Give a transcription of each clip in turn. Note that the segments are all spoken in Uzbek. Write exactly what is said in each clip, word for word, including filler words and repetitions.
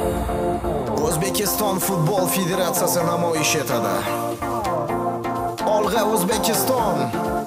O'zbekiston futbol federatsiyasi namoyish etadi. Olg'a O'zbekiston!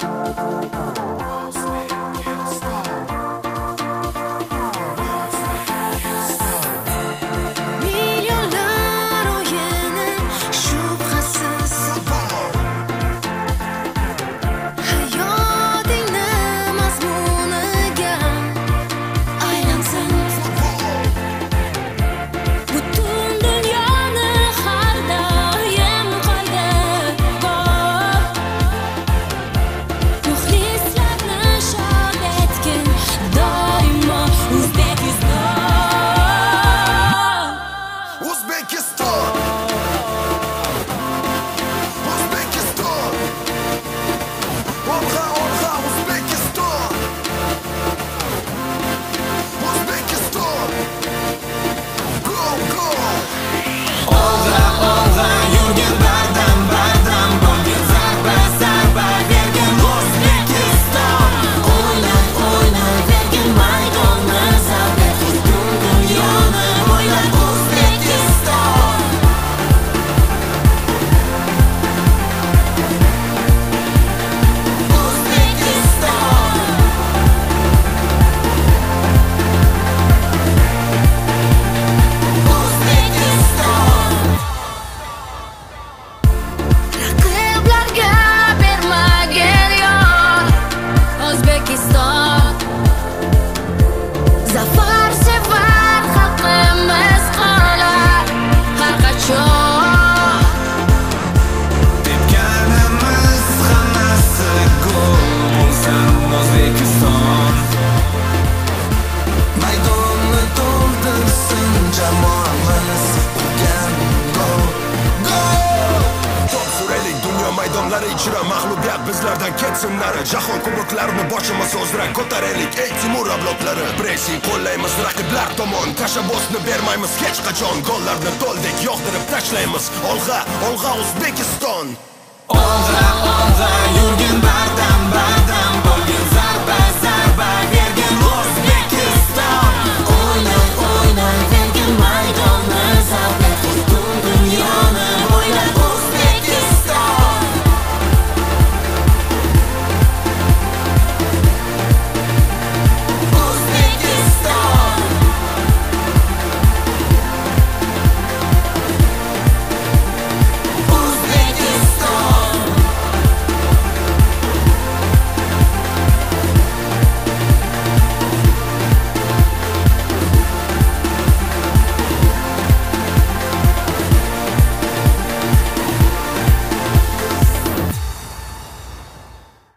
Ichra mag'lubiyat bizlardan ketsinlari, jahon kuboklarini boshimiz o'zra ko'taraylik ey Timur avlodlari. Pressing qo'llaymiz raqiblar tomon, tashabbusni bermaymiz hech qachon. Gollarni to'ldek yog'dirib tashlaymiz. Olg'a, olg'a O'zbekiston. Olg'a, olg'a yurgin bardam bardam.